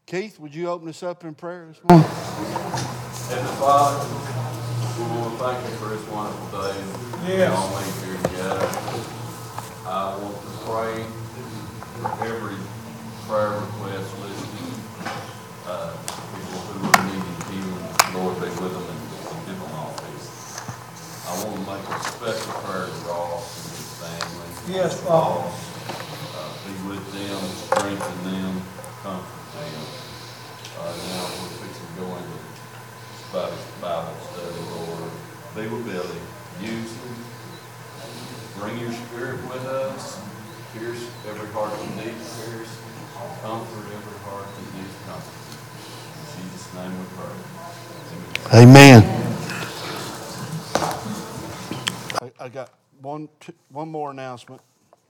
Keith, would you open us up in prayer this morning? Heavenly Father, we want to thank you for this wonderful day. Yes. All meet here together. I want to pray for every prayer request listed. People who are needing healing, Lord, be with them and give them all peace. I want to make a special prayer to Ross and his family. Yes, Father. Be with them, strengthen them, comfort them. Now we're fixing to go into Bible study, Lord. Be with Billy. Use him. Bring your spirit with us. Pierce every heart that needs pierce. Comfort every heart that needs comfort. In Jesus' name we pray. Amen. I got one more announcement.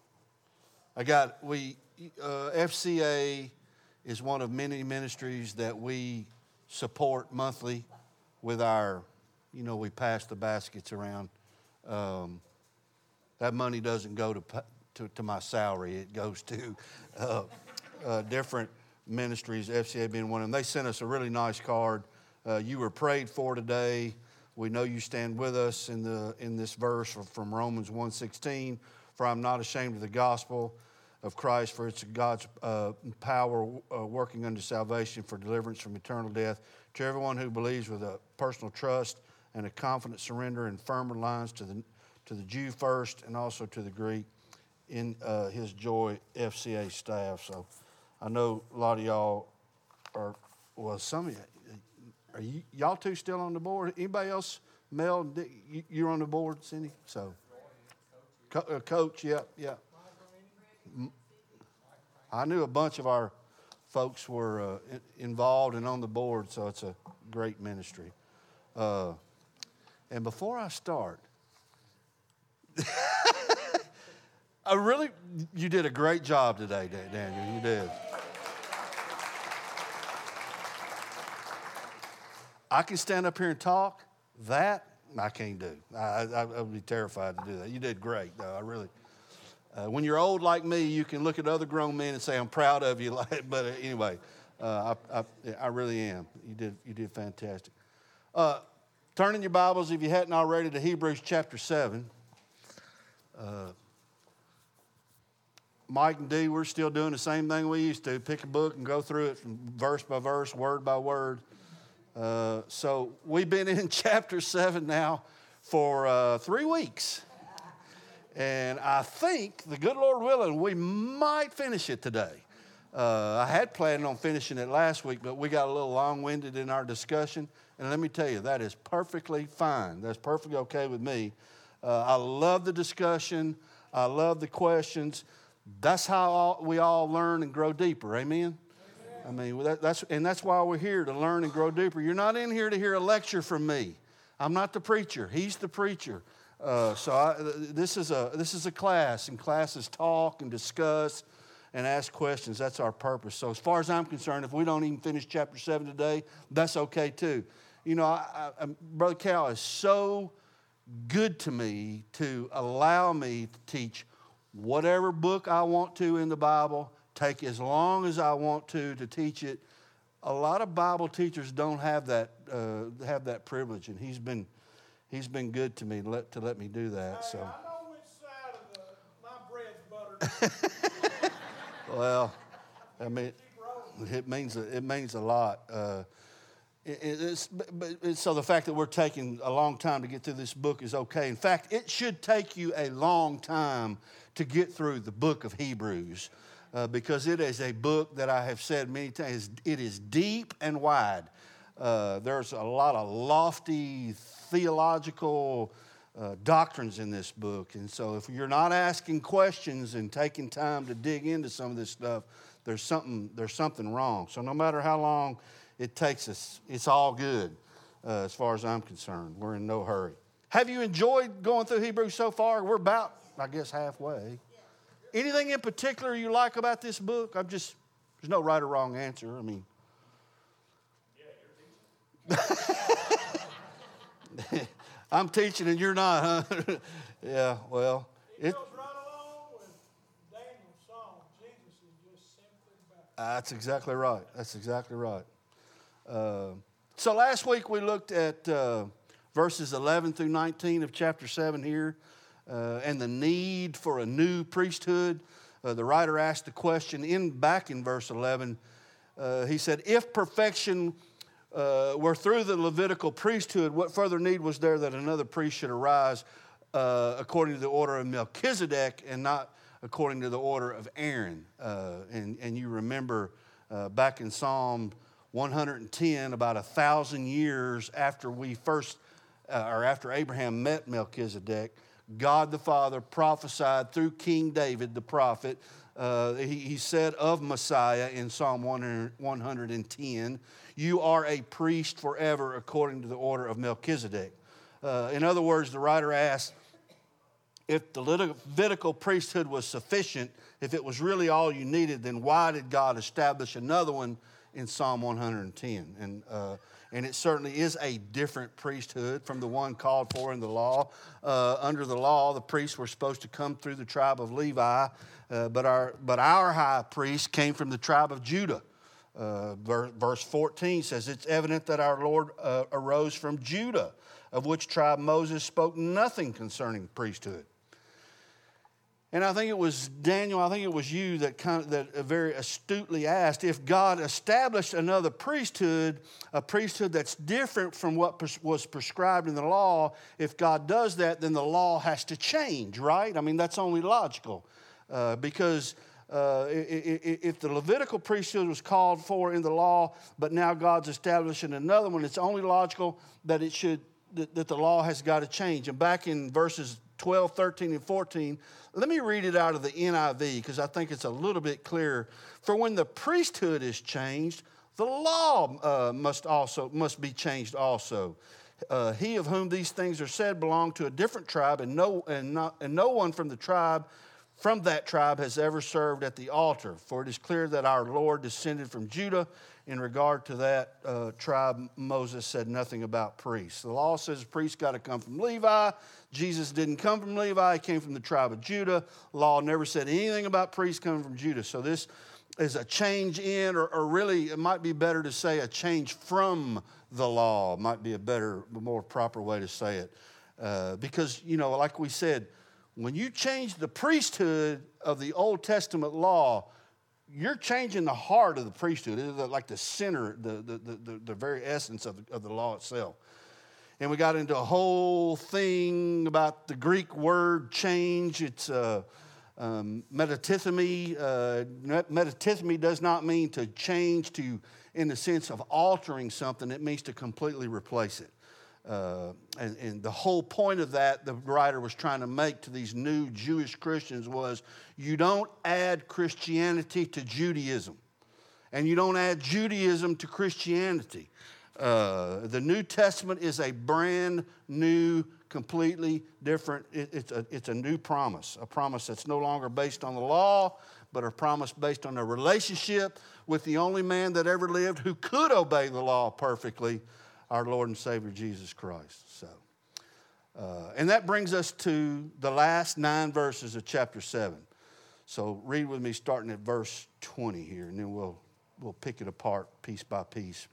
FCA is one of many ministries that we support monthly with our, we pass the baskets around. That money doesn't go to my salary. It goes to different ministries, FCA being one of them. They sent us a really nice card. You were prayed for today. We know you stand with us in this verse from Romans 1:16. For I'm not ashamed of the gospel of Christ, for it's God's power working unto salvation for deliverance from eternal death to everyone who believes with a personal trust and a confident surrender and firm reliance to the Jew first and also to the Greek in his Joy FCA staff. So I know a lot of y'all some of you, are y'all two still on the board? Anybody else? Mel, you're on the board, Cindy? So, Coach, yeah. I knew a bunch of our folks were involved and on the board, so it's a great ministry. And before I start, you did a great job today, Daniel. You did. I can stand up here and talk. That I can't do. I would be terrified to do that. You did great, though. I really. When you're old like me, you can look at other grown men and say, "I'm proud of you." But anyway, I really am. You did fantastic. Turn in your Bibles, if you hadn't already, to Hebrews chapter 7. Mike and Dee, we're still doing the same thing we used to. Pick a book and go through it from verse by verse, word by word. So we've been in chapter 7 now for 3 weeks. And I think, the good Lord willing, we might finish it today. I had planned on finishing it last week, but we got a little long-winded in our discussion. And let me tell you, that is perfectly fine. That's perfectly okay with me. I love the discussion. I love the questions. That's how we all learn and grow deeper. Amen? I mean, that's why we're here, to learn and grow deeper. You're not in here to hear a lecture from me. I'm not the preacher. He's the preacher. This is a class, and classes talk and discuss and ask questions. That's our purpose. So as far as I'm concerned, if we don't even finish chapter 7 today, that's okay too. Brother Cal is so good to me to allow me to teach whatever book I want to in the Bible, take as long as I want to teach it. A lot of Bible teachers don't have that privilege, and he's been good to me to let me do that. So. I know which side of my bread's buttered. Well, I mean, it means a lot. So the fact that we're taking a long time to get through this book is okay. In fact, it should take you a long time to get through the book of Hebrews, because it is a book that I have said many times, it is deep and wide. There's a lot of lofty theological doctrines in this book. And so if you're not asking questions and taking time to dig into some of this stuff, there's something wrong. So no matter how long it takes us, it's all good as far as I'm concerned. We're in no hurry. Have you enjoyed going through Hebrews so far? We're about, I guess, halfway. Anything in particular you like about this book? There's no right or wrong answer. I mean. I'm teaching and you're not, huh? Yeah, well. It goes right along with Daniel's song, Jesus is just simply better. That's exactly right. That's exactly right. So last week we looked at verses 11 through 19 of chapter 7 here, and the need for a new priesthood. The writer asked the question back in verse 11. He said, if perfection were through the Levitical priesthood, what further need was there that another priest should arise according to the order of Melchizedek and not according to the order of Aaron? And you remember back in Psalm 110, about 1,000 years after after Abraham met Melchizedek, God the Father prophesied through King David the prophet. He said of Messiah in Psalm 110, you are a priest forever according to the order of Melchizedek. In other words, the writer asked, if the Levitical priesthood was sufficient, if it was really all you needed, then why did God establish another one in Psalm 110? And it certainly is a different priesthood from the one called for in the law. Under the law, the priests were supposed to come through the tribe of Levi, but our high priest came from the tribe of Judah. Verse 14 says, it's evident that our Lord arose from Judah, of which tribe Moses spoke nothing concerning priesthood. And I think it was Daniel, I think it was you that very astutely asked, if God established another priesthood, a priesthood that's different from what was prescribed in the law, if God does that, then the law has to change, right? I mean, that's only logical. Because if the Levitical priesthood was called for in the law, but now God's establishing another one, it's only logical that that the law has got to change. And back in verses 12, 13, and 14, let me read it out of the NIV because I think it's a little bit clearer. For when the priesthood is changed, the law must be changed also. He of whom these things are said belonged to a different tribe, and no one from that tribe has ever served at the altar. For it is clear that our Lord descended from Judah. In regard to that tribe, Moses said nothing about priests. The law says priests got to come from Levi. Jesus didn't come from Levi. He came from the tribe of Judah. Law never said anything about priests coming from Judah. So this is a change in, or really it might be better to say a change from the law. Might be a better, more proper way to say it. Because, like we said, when you change the priesthood of the Old Testament law, you're changing the heart of the priesthood. It's like the center, the very essence of the law itself. And we got into a whole thing about the Greek word change. It's metatithemi. Metatithemi does not mean to change in the sense of altering something. It means to completely replace it. And the whole point of that the writer was trying to make to these new Jewish Christians was you don't add Christianity to Judaism, and you don't add Judaism to Christianity. The New Testament is a brand new, completely different, it's a new promise, a promise that's no longer based on the law, but a promise based on a relationship with the only man that ever lived who could obey the law perfectly, our Lord and Savior, Jesus Christ. So, and that brings us to the last 9 verses of chapter 7. So read with me starting at verse 20 here, and then we'll pick it apart piece by piece.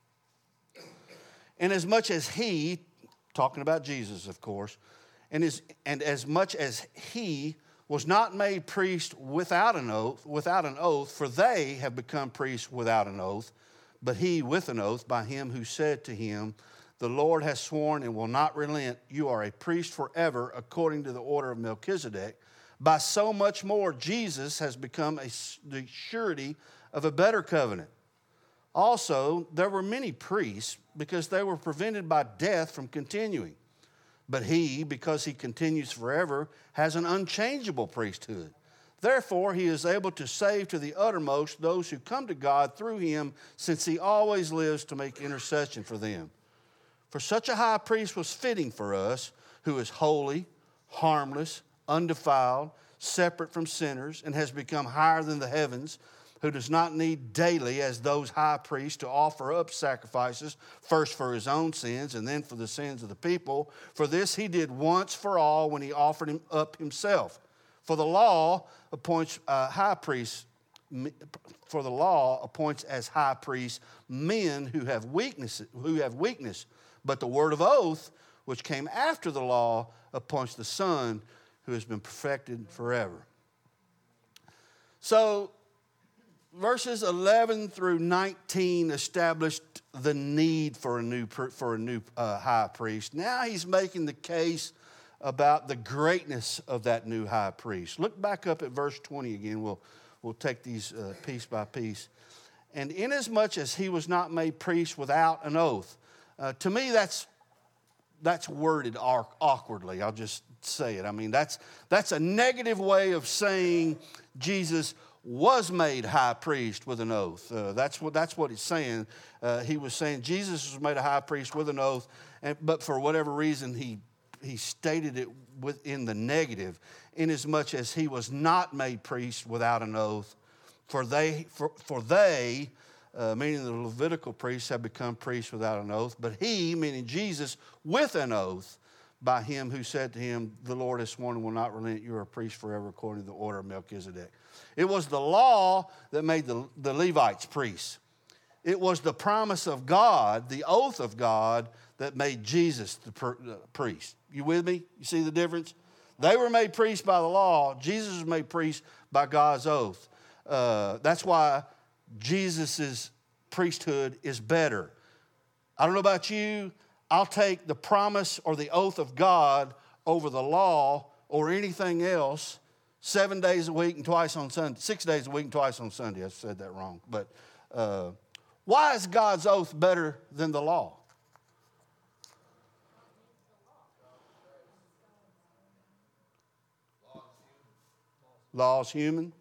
And as much as he, talking about Jesus, of course, and as much as he was not made priest without an oath, for they have become priests without an oath, but he with an oath by him who said to him, the Lord has sworn and will not relent. You are a priest forever according to the order of Melchizedek. By so much more, Jesus has become the surety of a better covenant. Also, there were many priests because they were prevented by death from continuing. But he, because he continues forever, has an unchangeable priesthood. Therefore, he is able to save to the uttermost those who come to God through him, since he always lives to make intercession for them. For such a high priest was fitting for us, who is holy, harmless, undefiled, separate from sinners, and has become higher than the heavens, who does not need daily, as those high priests, to offer up sacrifices, first for his own sins and then for the sins of the people. For this he did once for all when he offered him up himself. For the law appoints high priests for the law appoints as high priests men who have weakness. But the word of oath, which came after the law, appoints the Son who has been perfected forever. So, verses 11 through 19 established the need for a new high priest. Now he's making the case about the greatness of that new high priest. Look back up at verse 20 again. We'll take these piece by piece. And inasmuch as he was not made priest without an oath. To me, that's worded awkwardly. I'll just say it. I mean, that's a negative way of saying Jesus was made high priest with an oath. That's what he's saying. He was saying Jesus was made a high priest with an oath, but for whatever reason he stated it in the negative, inasmuch as he was not made priest without an oath. For they, meaning the Levitical priests, have become priests without an oath, but he, meaning Jesus, with an oath, by him who said to him, the Lord has sworn and will not relent, you are a priest forever according to the order of Melchizedek. It was the law that made the Levites priests. It was the promise of God, the oath of God, that made Jesus the priest. You with me? You see the difference? They were made priests by the law. Jesus was made priest by God's oath. That's why Jesus' priesthood is better. I don't know about you. I'll take the promise or the oath of God over the law or anything else 7 days a week and twice on Sunday. 6 days a week and twice on Sunday. I said that wrong. But why is God's oath better than the law? Law's human.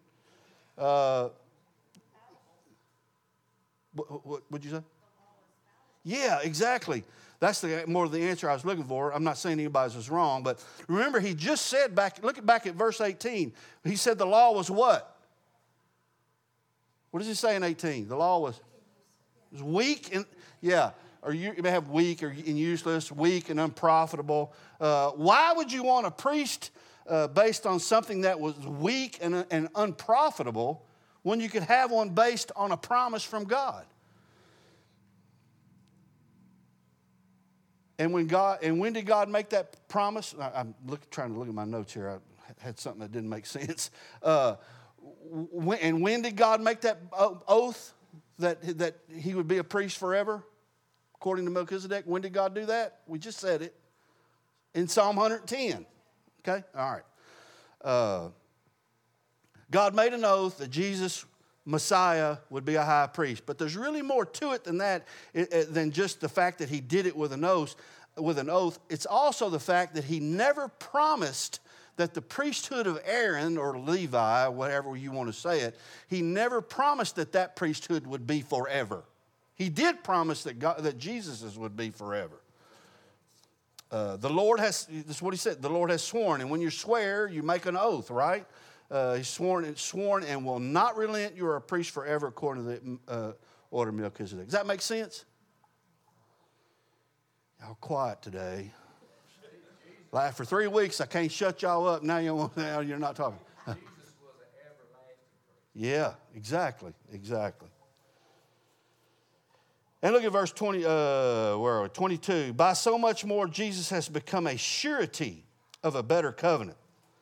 What'd you say? Yeah, exactly. That's more of the answer I was looking for. I'm not saying anybody's was wrong, but remember he just said look back at verse 18. He said the law was what? What does he say in 18? The law was weak and, or you may have weak and useless, weak and unprofitable. Why would you want a priest based on something that was weak and unprofitable when you could have one based on a promise from God? And when did God make that promise? I'm trying to look at my notes here. I had something that didn't make sense. When did God make that oath that he would be a priest forever, according to Melchizedek? When did God do that? We just said it in Psalm 110. Okay? All right. God made an oath that Jesus, Messiah, would be a high priest. But there's really more to it than that, than just the fact that he did it with an oath. It's also the fact that he never promised that the priesthood of Aaron or Levi, whatever you want to say it, he never promised that priesthood would be forever. He did promise that Jesus' would be forever. The Lord has, this is what he said, the Lord has sworn. And when you swear, you make an oath, right? He's sworn and will not relent. You are a priest forever according to the order of Melchizedek. Does that make sense? Y'all quiet today. Like for 3 weeks, I can't shut y'all up. Now you're not talking. Jesus was an everlasting priest. Yeah, exactly. And look at verse 22. By so much more, Jesus has become a surety of a better covenant.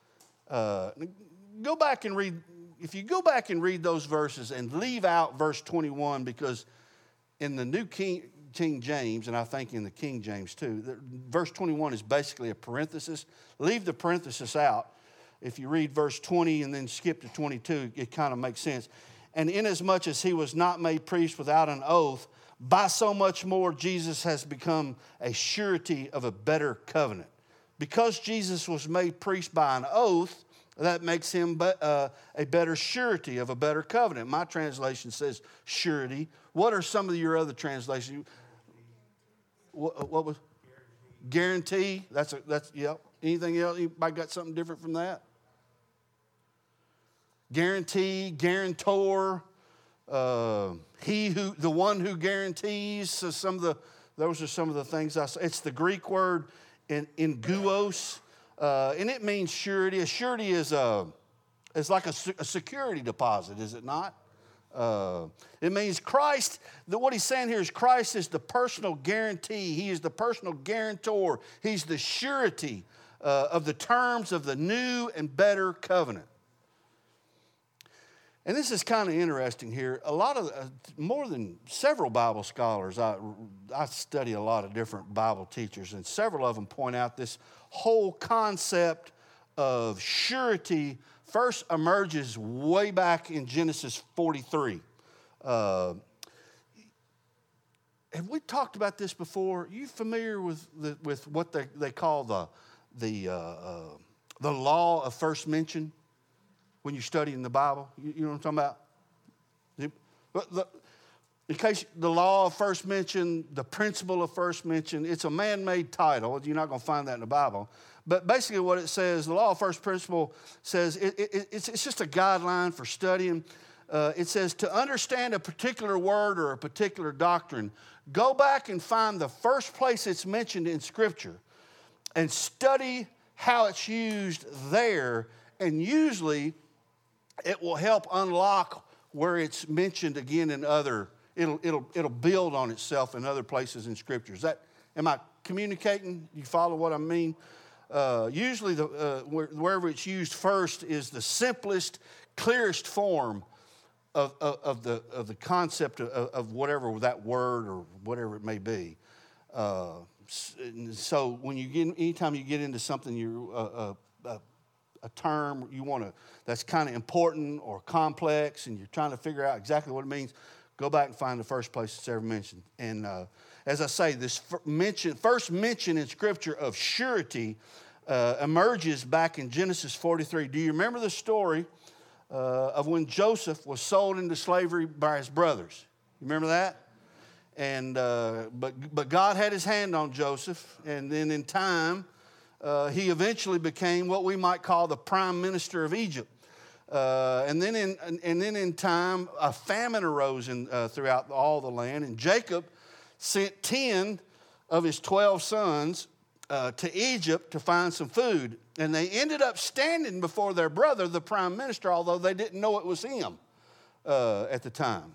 Go back and read. If you go back and read those verses and leave out verse 21, because in the New King James, and I think in the King James too, verse 21 is basically a parenthesis. Leave the parenthesis out. If you read verse 20 and then skip to 22, it kind of makes sense. And inasmuch as he was not made priest without an oath, by so much more Jesus has become a surety of a better covenant. Because Jesus was made priest by an oath, that makes him a better surety of a better covenant. My translation says surety. What are some of your other translations? What was? Guarantee. That's yep. Anything else? Anybody got something different from that? Guarantee, guarantor, the one who guarantees. So those are some of the things I say. It's the Greek word in guos. And it means surety. A surety is like a security deposit, is it not? It means Christ, what he's saying here is Christ is the personal guarantee. He is the personal guarantor. He's the surety of the terms of the new and better covenant. And this is kind of interesting here. A lot of, more than several Bible scholars, I study a lot of different Bible teachers, and several of them point out this whole concept of surety first emerges way back in Genesis 43. Have we talked about this before? Are you familiar with what they call the law of first mention when you're studying the Bible? You know what I'm talking about? In case the law of first mention, the principle of first mention, it's a man-made title. You're not going to find that in the Bible. But basically what it says, the law of first principle says, it's just a guideline for studying. It says to understand a particular word or a particular doctrine, go back and find the first place it's mentioned in Scripture and study how it's used there. And usually it will help unlock where it's mentioned again in other, it'll build on itself in other places in Scripture. Am I communicating? You follow what I mean? Usually wherever it's used first is the simplest, clearest form of the concept of whatever that word or whatever it may be. So when anytime you get into something, a term that's kind of important or complex, and you're trying to figure out exactly what it means, go back and find the first place it's ever mentioned. And as I say, this first mention in Scripture of surety emerges back in Genesis 43. Do you remember the story of when Joseph was sold into slavery by his brothers? You remember that? And but God had his hand on Joseph, and then in time, he eventually became what we might call the prime minister of Egypt. And then in time, a famine arose throughout all the land, and Jacob sent 10 of his 12 sons to Egypt to find some food. And they ended up standing before their brother, the prime minister, although they didn't know it was him at the time.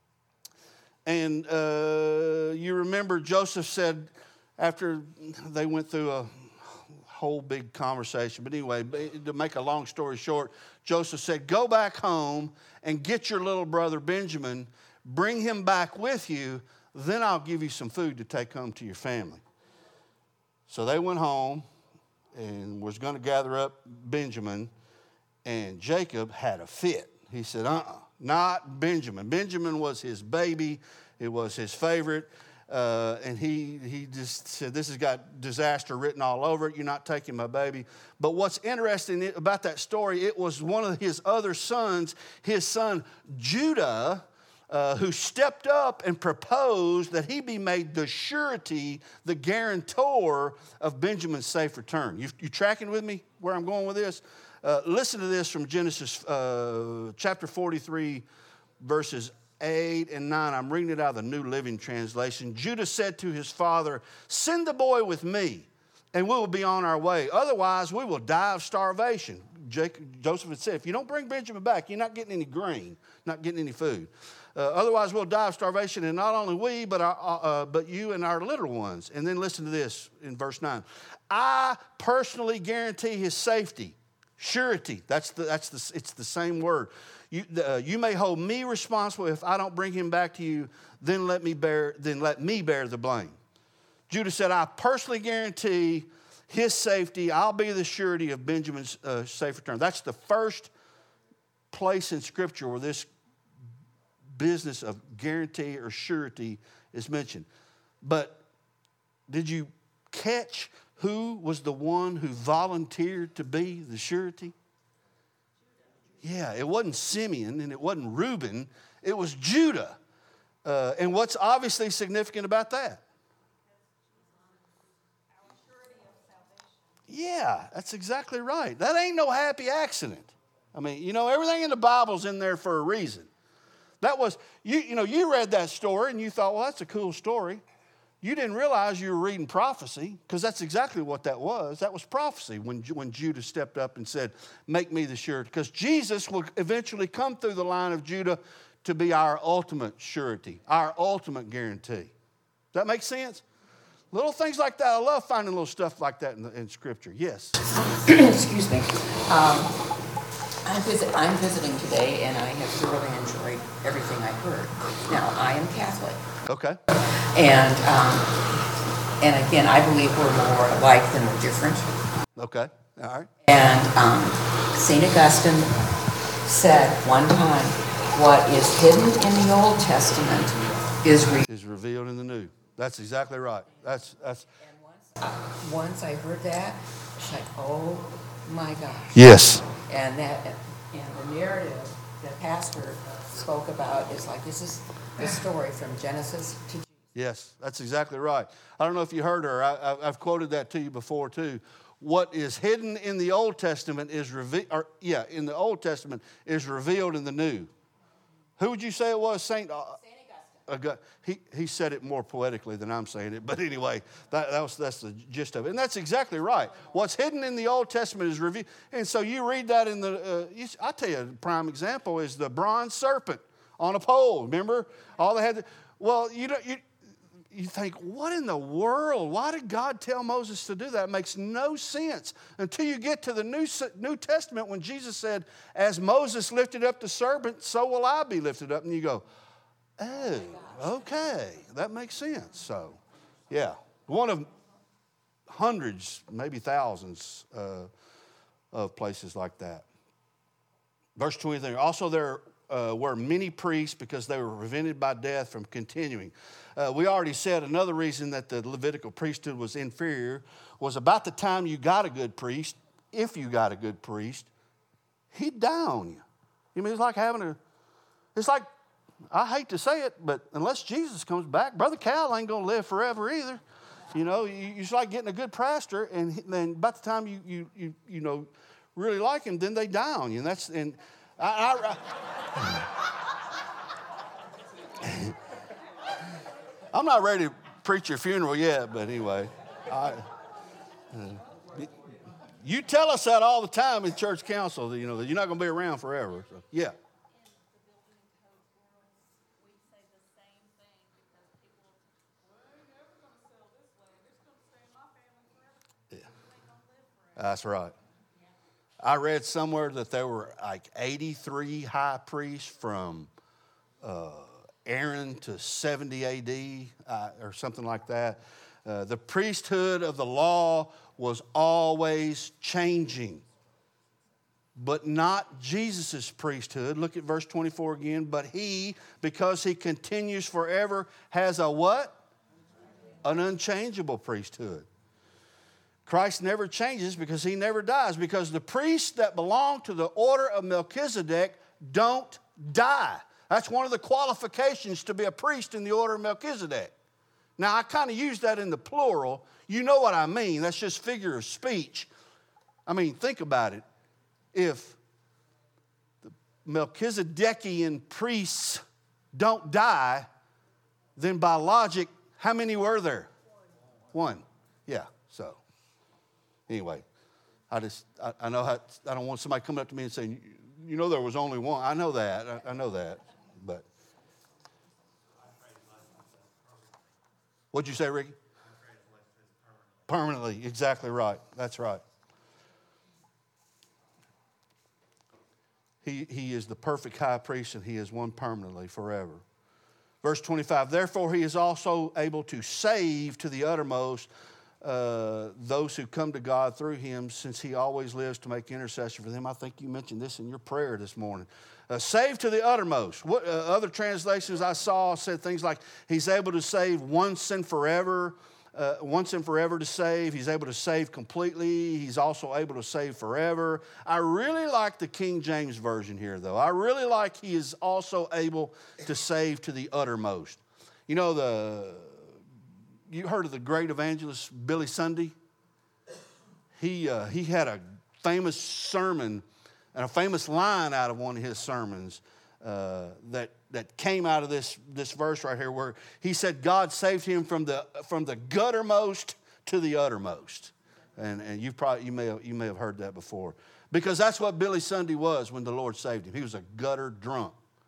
And you remember Joseph said, after they went through a whole big conversation, but anyway, to make a long story short, Joseph said, go back home and get your little brother Benjamin, bring him back with you, then I'll give you some food to take home to your family. So they went home and was going to gather up Benjamin, and Jacob had a fit. He said, not Benjamin. Benjamin was his baby. It was his favorite. And he just said, this has got disaster written all over it. You're not taking my baby. But what's interesting about that story, it was one of his other sons, his son Judah, who stepped up and proposed that he be made the surety, the guarantor of Benjamin's safe return. You tracking with me where I'm going with this? Listen to this from Genesis chapter 43, verses 8 and 9. I'm reading it out of the New Living Translation. Judah said to his father, send the boy with me, and we will be on our way. Otherwise, we will die of starvation. Joseph had said, if you don't bring Benjamin back, you're not getting any grain, not getting any food. Otherwise, we'll die of starvation, and not only we, but you and our little ones. And then listen to this in verse 9. I personally guarantee his safety. Surety, it's the same word. You may hold me responsible if I don't bring him back to you, then let me bear the blame. Judah said, I personally guarantee his safety. I'll be the surety of Benjamin's safe return. That's the first place in Scripture where this business of guarantee or surety is mentioned. But did you catch who was the one who volunteered to be the surety? Yeah, it wasn't Simeon and it wasn't Reuben. It was Judah. And what's obviously significant about that? Yeah, that's exactly right. That ain't no happy accident. I mean, everything in the Bible's in there for a reason. That was, you read that story and you thought, well, that's a cool story. You didn't realize you were reading prophecy, because that's exactly what that was. That was prophecy when Judah stepped up and said, make me the surety. Because Jesus will eventually come through the line of Judah to be our ultimate surety, our ultimate guarantee. Does that make sense? Little things like that. I love finding little stuff like that in Scripture. Yes. Excuse me. I'm visiting today, and I have thoroughly enjoyed everything I heard. Now, I am Catholic. Okay. And again, I believe we're more alike than we're different. Okay. All right. And St. Augustine said one time, what is hidden in the Old Testament is revealed in the New. That's exactly right. That's. And once I heard that, it's like, oh my gosh. Yes. And the narrative that Pastor spoke about is like, this is the story from Genesis to Jesus. Yes, that's exactly right. I don't know if you heard her. I've quoted that to you before too. What is hidden in the Old Testament is in the Old Testament is revealed in the New. Who would you say it was? Saint Augustine. He said it more poetically than I'm saying it, but anyway, that's the gist of it, and that's exactly right. What's hidden in the Old Testament is revealed, and so you read that in the. I'll tell you a prime example is the bronze serpent on a pole. Remember, all they had. Well, you think, what in the world? Why did God tell Moses to do that? It makes no sense until you get to the New Testament when Jesus said, as Moses lifted up the serpent, so will I be lifted up. And you go, oh, okay, that makes sense. So, yeah, one of hundreds, maybe thousands of places like that. Verse 23, also there were many priests because they were prevented by death from continuing. We already said another reason that the Levitical priesthood was inferior was about the time you got a good priest, if you got a good priest, he'd die on you. I mean, it's like, I hate to say it, but unless Jesus comes back, Brother Cal ain't going to live forever either. You know, it's like getting a good pastor, and then by the time you really like him, then they die on you. And I'm not ready to preach your funeral yet, but anyway. You tell us that all the time in church council, that you're not going to be around forever. So, yeah. That's right. I read somewhere that there were like 83 high priests from Aaron to 70 AD or something like that. The priesthood of the law was always changing, but not Jesus' priesthood. Look at verse 24 again. But he, because he continues forever, has a what? An unchangeable priesthood. Christ never changes because he never dies, because the priests that belong to the order of Melchizedek don't die. That's one of the qualifications to be a priest in the order of Melchizedek. Now, I kind of use that in the plural. You know what I mean. That's just figure of speech. I mean, think about it. If the Melchizedekian priests don't die, then by logic, how many were there? One. Yeah, so. Anyway, I know how, I don't want somebody coming up to me and saying, there was only one. I know that. I know that. But what'd you say, Ricky? Permanently. Exactly right. That's right. He is the perfect high priest, and he is one permanently forever. Verse 25, therefore he is also able to save to the uttermost those who come to God through him, since he always lives to make intercession for them. I think you mentioned this in your prayer this morning. Save to the uttermost. What other translations I saw said things like he's able to save once and forever to save. He's able to save completely. He's also able to save forever. I really like the King James Version here, though. I really like he is also able to save to the uttermost. You heard of the great evangelist Billy Sunday? He had a famous sermon and a famous line out of one of his sermons that came out of this verse right here, where he said God saved him from the guttermost to the uttermost. And you may have heard that before, because that's what Billy Sunday was when the Lord saved him. He was a gutter drunk.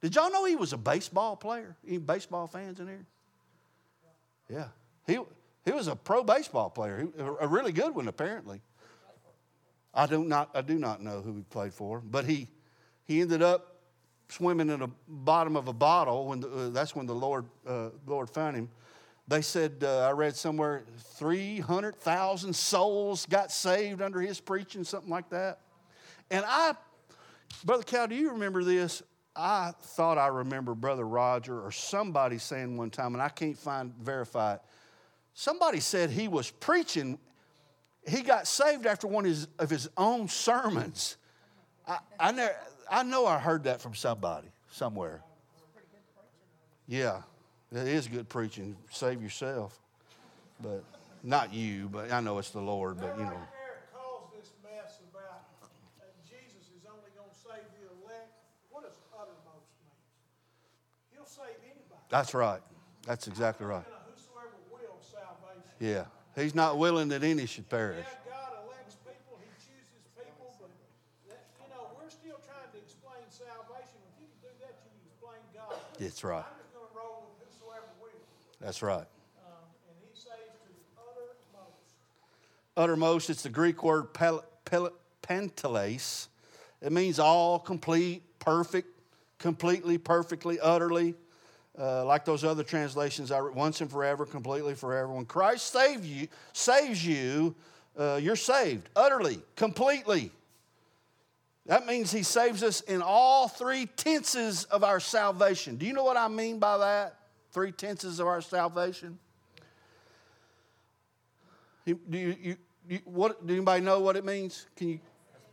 Did y'all know he was a baseball player? Any baseball fans in here? Yeah. He was a pro baseball player, a really good one apparently. I do not know who he played for, but he ended up swimming in the bottom of a bottle when that's when the Lord found him. They said, I read somewhere, 300,000 souls got saved under his preaching, something like that. And Brother Cal, do you remember this? I thought I remember Brother Roger or somebody saying one time, and I can't verify it. Somebody said he was preaching. He got saved after one of his own sermons. I know I heard that from somebody, somewhere. Yeah, it is good preaching. Save yourself. But not you, but I know it's the Lord, but you know. Eric calls this mess about Jesus is only going to save the elect. What does uttermost mean? He'll save anybody. That's right. That's exactly right. Whosoever will salvation. Yeah. He's not willing that any should perish. Yeah, God elects people. He chooses people. But, we're still trying to explain salvation. If you can do that, you can explain God. That's right. I'm just going to roll with whosoever will. That's right. And he saves to the uttermost. Uttermost, it's the Greek word panteles. It means all, complete, perfect, completely, perfectly, utterly. Like those other translations, once and forever, completely forever. When Christ saves you, you're saved utterly, completely. That means he saves us in all three tenses of our salvation. Do you know what I mean by that? Three tenses of our salvation? Do anybody know what it means? Can you?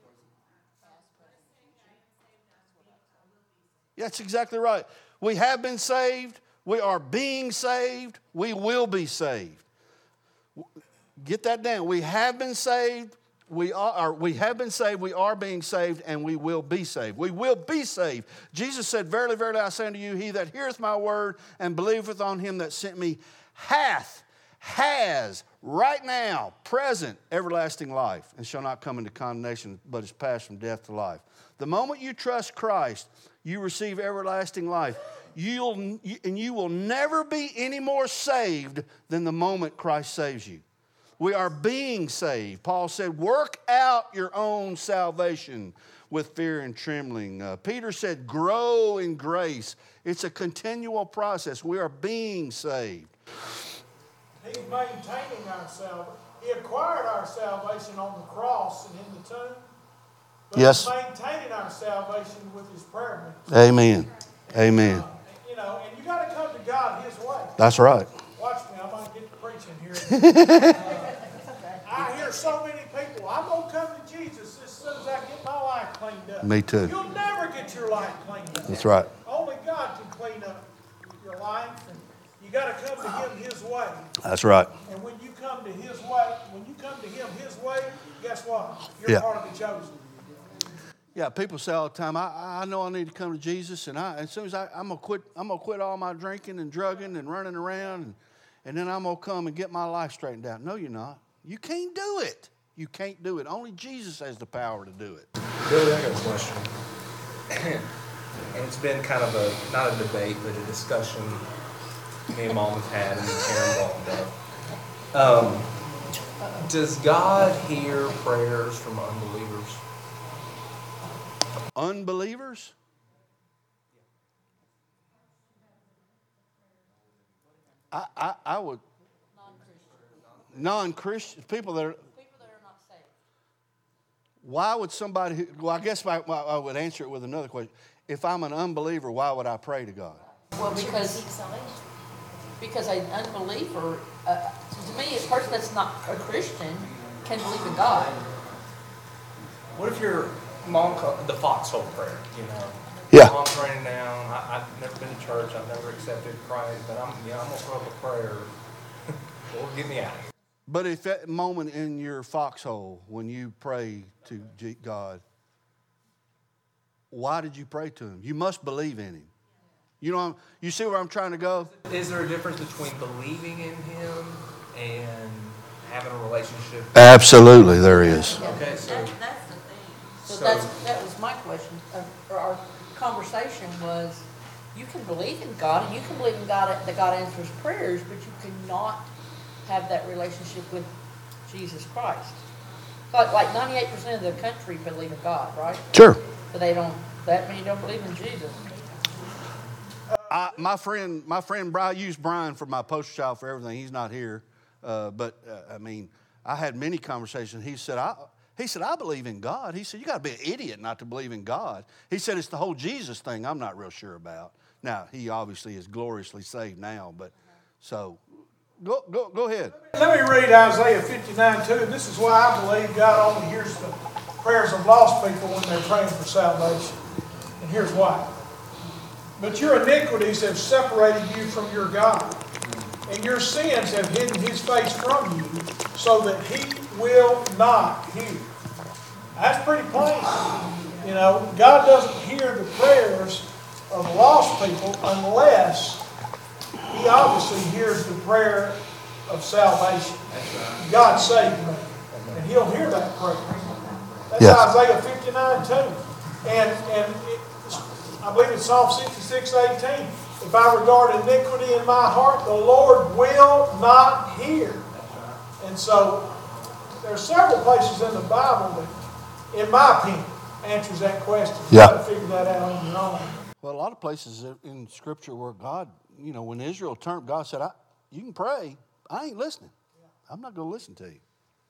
Yeah, that's exactly right. We have been saved. We are being saved. We will be saved. Get that down. We have been saved. We have been saved. We are being saved, and we will be saved. We will be saved. Jesus said, "Verily, verily, I say unto you, he that heareth my word and believeth on him that sent me has right now, present, everlasting life, and shall not come into condemnation, but is passed from death to life." The moment you trust Christ, you receive everlasting life. You will never be any more saved than the moment Christ saves you. We are being saved. Paul said, work out your own salvation with fear and trembling. Peter said, grow in grace. It's a continual process. We are being saved. He's maintaining our salvation. He acquired our salvation on the cross and in the tomb. But Yes. He's maintaining our salvation with his prayer ministry. Amen. Amen. And you got to come to God his way. That's right. Watch me, I'm going to get to preaching here. I hear so many people, I'm going to come to Jesus as soon as I get my life cleaned up. Me too. You'll never get your life cleaned up. That's right. Only God can clean up your life. And you got to come to him his way. That's right. And when you come to his way, when you come to him his way, guess what? You're Yeah. part of the chosen. Yeah, people say all the time, I know I need to come to Jesus, and as soon as I'm gonna quit all my drinking and drugging and running around, and then I'm gonna come and get my life straightened out. No, you're not. You can't do it. You can't do it. Only Jesus has the power to do it. Billy, I got a question. And it's been kind of not a debate, but a discussion me and Mom have had and Karen brought up. Does God hear prayers from unbelievers? Unbelievers? I would. Non-Christians, people that are not saved. Why would somebody? Well, I guess I would answer it with another question. If I'm an unbeliever, why would I pray to God? Well, because an unbeliever, to me, a person that's not a Christian can believe in God. What if your mom called the foxhole prayer? Yeah. Mom's raining down. I've never been to church. I've never accepted Christ, but I'm gonna throw up a prayer. Lord, get me out. But if that moment in your foxhole when you pray to God, why did you pray to him? You must believe in him. You see where I'm trying to go? Is there a difference between believing in him and having a relationship? Absolutely, there is. Okay, so That's the thing. So that was my question. Our conversation was, you can believe in God, and you can believe in God that God answers prayers, but you cannot have that relationship with Jesus Christ. Like 98% of the country believe in God, right? Sure. But they don't. That many don't believe in Jesus. My friend, I use Brian for my poster child for everything. He's not here, but I mean, I had many conversations. He said, I believe in God. He said, you got to be an idiot not to believe in God. He said, it's the whole Jesus thing I'm not real sure about. Now, he obviously is gloriously saved now, but so go ahead. Let me read Isaiah 59:2. This is why I believe God only hears the prayers of lost people when they're praying for salvation. And here's why. But your iniquities have separated you from your God, and your sins have hidden his face from you, so that he will not hear. That's pretty plain. You know, God doesn't hear the prayers of lost people unless he obviously hears the prayer of salvation. God saved me. And he'll hear that prayer. That's Isaiah 59:2. And I believe it's Psalm 66:18. If I regard iniquity in my heart, the Lord will not hear. And so there are several places in the Bible that, in my opinion, answers that question. You got to figure that out on your own. Well, a lot of places in Scripture where God, you know, when Israel turned, God said, you can pray. I ain't listening. I'm not going to listen to you.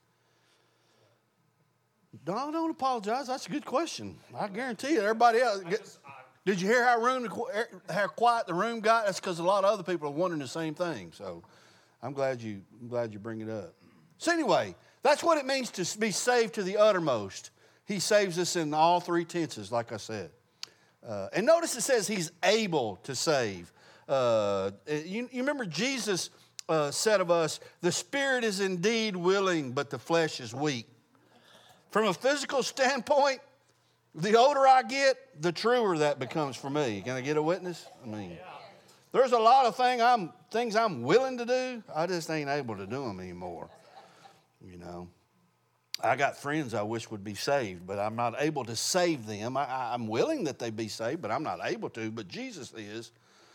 Don't apologize. That's a good question. I guarantee you, everybody else. Did you hear how quiet the room got? That's because a lot of other people are wondering the same thing. So I'm glad you bring it up. So anyway, that's what it means to be saved to the uttermost. He saves us in all three tenses, like I said. And notice it says he's able to save. You remember Jesus said of us, the spirit is indeed willing, but the flesh is weak. From a physical standpoint, the older I get, the truer that becomes for me. Can I get a witness? I mean, there's a lot of things I'm willing to do. I just ain't able to do them anymore. You know, I got friends I wish would be saved, but I'm not able to save them. I'm willing that they be saved, but I'm not able to. But Jesus is.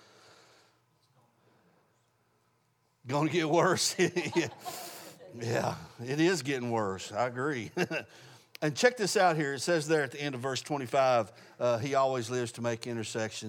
Going to get worse. Yeah, it is getting worse. I agree. And check this out here. It says there at the end of verse 25, he always lives to make intercession.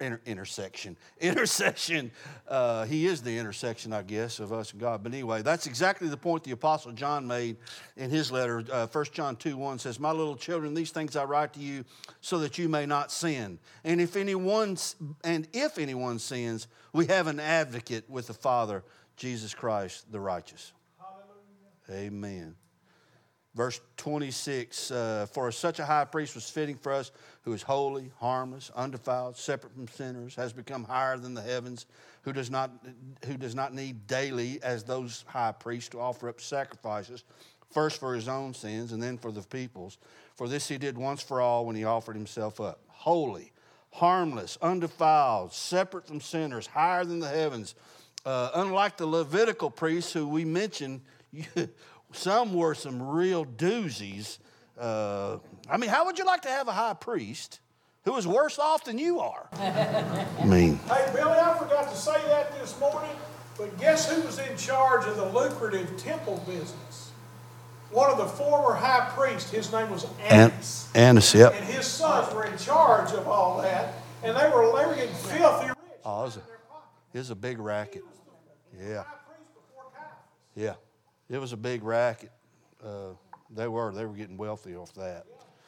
He is the intersection, I guess, of us and God. But anyway, that's exactly the point the Apostle John made in his letter. 1 John 2:1 says, my little children, these things I write to you so that you may not sin. And if anyone sins, we have an advocate with the Father, Jesus Christ, the righteous. Hallelujah. Amen. Verse 26, for such a high priest was fitting for us, who is holy, harmless, undefiled, separate from sinners, has become higher than the heavens, who does not need daily, as those high priests, to offer up sacrifices, first for his own sins and then for the people's. For this he did once for all when he offered himself up. Holy, harmless, undefiled, separate from sinners, higher than the heavens. Unlike the Levitical priests who we mentioned, some were some real doozies. I mean, how would you like to have a high priest who is worse off than you are? I mean. Hey, Billy, I forgot to say that this morning, but guess who was in charge of the lucrative temple business? One of the former high priests, his name was Annas. Annas, yep. And his sons were in charge of all that, and they were getting filthy rich. Oh, it was a big racket. Yeah. Yeah. It was a big racket. They were getting wealthy off that.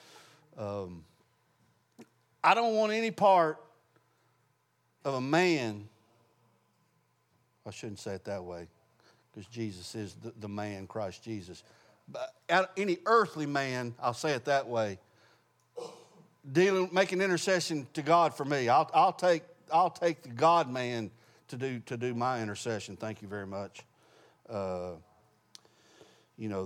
I don't want any part of a man. I shouldn't say it that way, because Jesus is the man, Christ Jesus. But any earthly man, I'll say it that way, making intercession to God for me. I'll take the God man to do my intercession. Thank you very much. You know,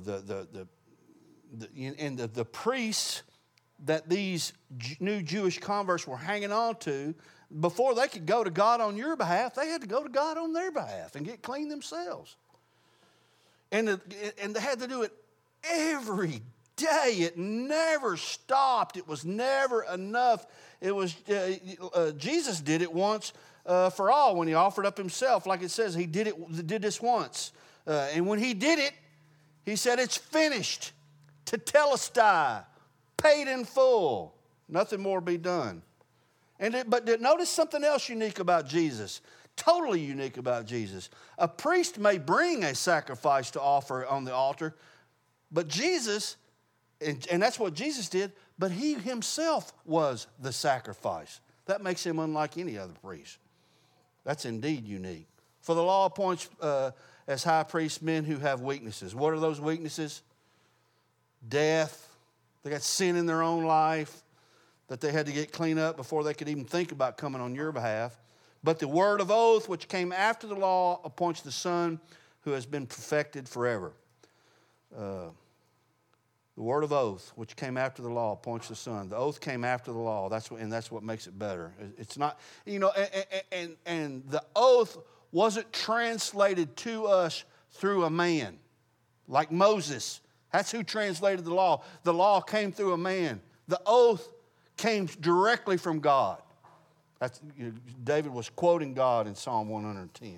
the priests that these new Jewish converts were hanging on to, before they could go to God on your behalf, they had to go to God on their behalf and get clean themselves. And they had to do it every day. It never stopped. It was never enough. It was Jesus did it once for all when he offered up himself. Like it says, he did this once. And when he did it, he said, it's finished. Tetelestai, paid in full. Nothing more be done. But notice something else unique about Jesus. Totally unique about Jesus. A priest may bring a sacrifice to offer on the altar, but Jesus, and that's what Jesus did, but he himself was the sacrifice. That makes him unlike any other priest. That's indeed unique. For the law appoints as high priests men who have weaknesses. What are those weaknesses? Death. They got sin in their own life that they had to get clean up before they could even think about coming on your behalf. But the word of oath, which came after the law, appoints the Son who has been perfected forever. The word of oath, which came after the law, appoints the Son. The oath came after the law. That's what makes it better. It's not, and the oath wasn't translated to us through a man, like Moses. That's who translated the law. The law came through a man. The oath came directly from God. David was quoting God in Psalm 110.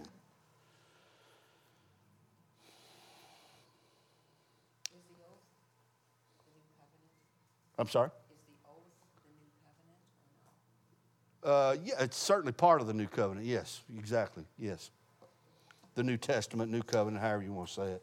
I'm sorry? Is the oath the new covenant or no? Yeah, it's certainly part of the new covenant. Yes, exactly. Yes. The New Testament, New Covenant, however you want to say it.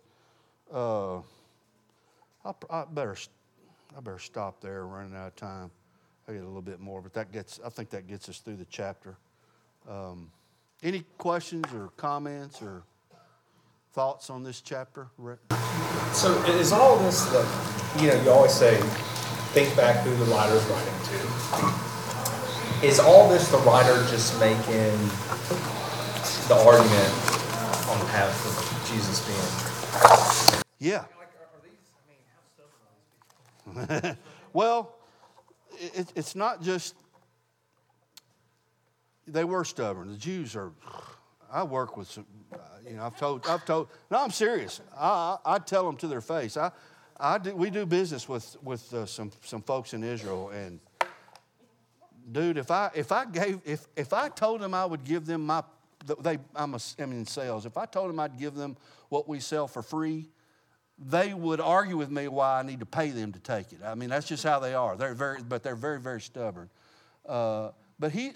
I better stop there. We're running out of time. I get a little bit more, but I think that gets us through the chapter. Any questions or comments or thoughts on this chapter, Rick? So is all this you always say, think back who the writer's writing to. Is all this the writer just making the argument on behalf of Jesus being? Yeah. Well, it's not just, they were stubborn. The Jews are, I work with some, I've told, no, I'm serious. I tell them to their face. We do business with some folks in Israel, and dude, if I told them I would give them I'm in sales. If I told them I'd give them what we sell for free, they would argue with me why I need to pay them to take it. I mean, that's just how they are. They're very, very stubborn. But he's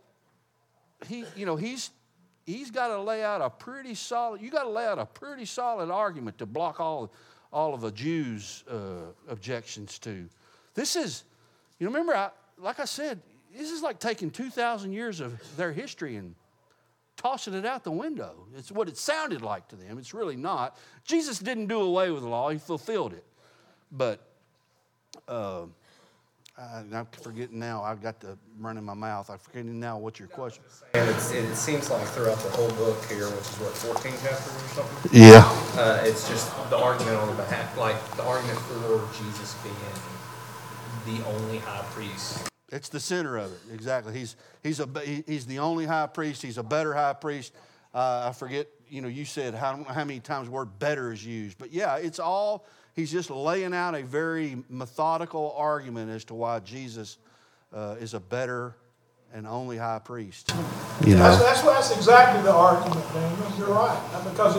got to lay out a pretty solid. You got to lay out a pretty solid argument to block all of a Jew's objections to. This is, remember, like I said, this is like taking 2,000 years of their history and tossing it out the window. It's what it sounded like to them. It's really not. Jesus didn't do away with the law. He fulfilled it. But I'm forgetting now. I've got the run in my mouth. I'm forgetting now what's your question. And it seems like throughout the whole book here, which is 14 chapters or something? Yeah. It's just the argument on the behalf, like the argument for Jesus being the only high priest. It's the center of it, exactly. He's the only high priest. He's a better high priest. I forget, you said how many times the word better is used. But yeah, it's all, he's just laying out a very methodical argument as to why Jesus is a better and only high priest. That's exactly the argument, Daniel. You're right. Because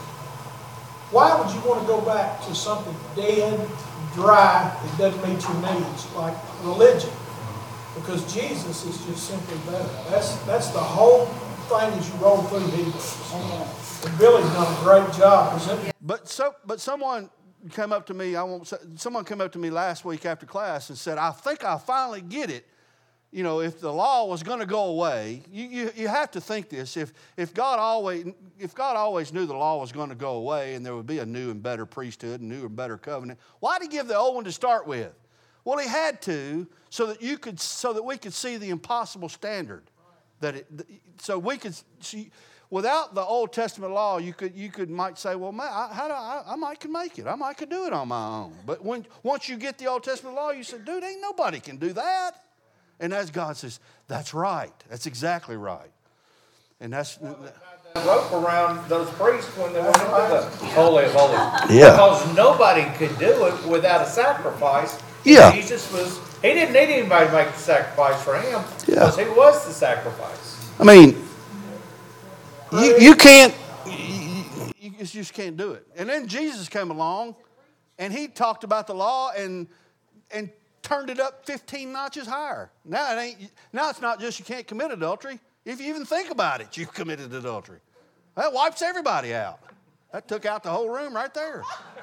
why would you want to go back to something dead, dry, that doesn't meet your needs, like religion? Because Jesus is just simply better. That's the whole thing as you roll through Hebrews. And Billy's done a great job presenting. But someone came up to me. Someone came up to me last week after class and said, "I think I finally get it. If the law was going to go away, you have to think this. If God always knew the law was going to go away and there would be a new and better priesthood, a new and better covenant, why did he give the old one to start with? Well, he had to so that we could see the impossible standard. So we could see, without the Old Testament law, you might say, well, man, I might can make it. I might could do it on my own. But once you get the Old Testament law, you say, dude, ain't nobody can do that. And as God says, that's right. That's exactly right. And that's. Well, they that rope around those priests when they went into the Holy of Holies. Yeah. Because nobody could do it without a sacrifice. Yeah. Jesus was, he didn't need anybody to make the sacrifice for him. Yeah. Because he was the sacrifice. I mean, you can't, you just can't do it. And then Jesus came along, and he talked about the law and turned it up 15 notches higher. Now it's not just you can't commit adultery. If you even think about it, you've committed adultery. That wipes everybody out. That took out the whole room right there.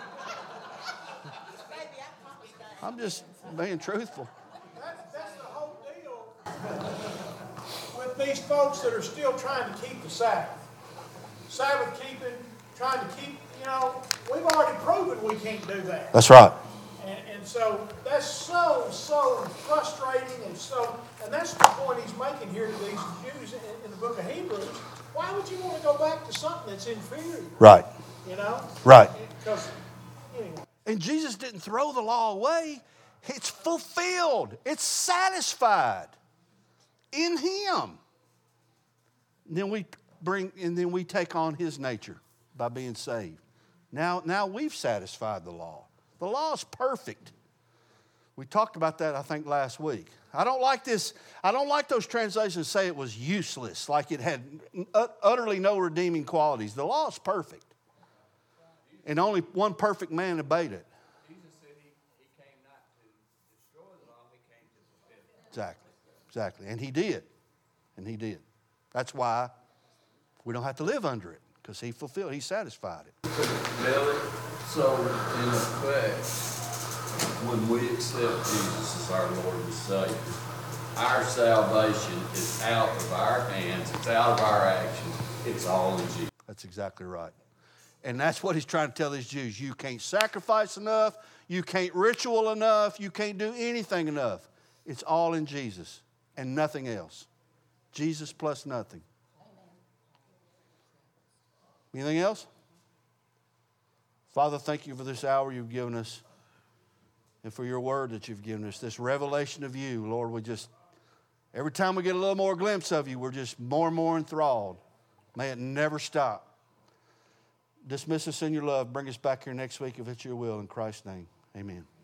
I'm just being truthful. That's the whole deal with these folks that are still trying to keep the Sabbath. Sabbath keeping, trying to keep, we've already proven we can't do that. That's right. And so that's so frustrating and that's the point he's making here to these Jews in the book of Hebrews. Why would you want to go back to something that's inferior? Right. Right. Because, anyway. And Jesus didn't throw the law away. It's fulfilled. It's satisfied in Him. And then we take on His nature by being saved. Now we've satisfied the law. The law is perfect. We talked about that, I think, last week. I don't like this. I don't like those translations that say it was useless, like it had utterly no redeeming qualities. The law is perfect. And only one perfect man obeyed it. Jesus said he came not to destroy the law, he came to fulfill it. Exactly. And he did. That's why we don't have to live under it, because he satisfied it. Billy, so in effect, when we accept Jesus as our Lord and Savior, our salvation is out of our hands, it's out of our actions, it's all in Jesus. That's exactly right. And that's what he's trying to tell these Jews. You can't sacrifice enough. You can't ritual enough. You can't do anything enough. It's all in Jesus and nothing else. Jesus plus nothing. Anything else? Father, thank you for this hour you've given us and for your word that you've given us, this revelation of you. Lord, every time we get a little more glimpse of you, we're just more and more enthralled. May it never stop. Dismiss us in your love. Bring us back here next week if it's your will. In Christ's name, amen.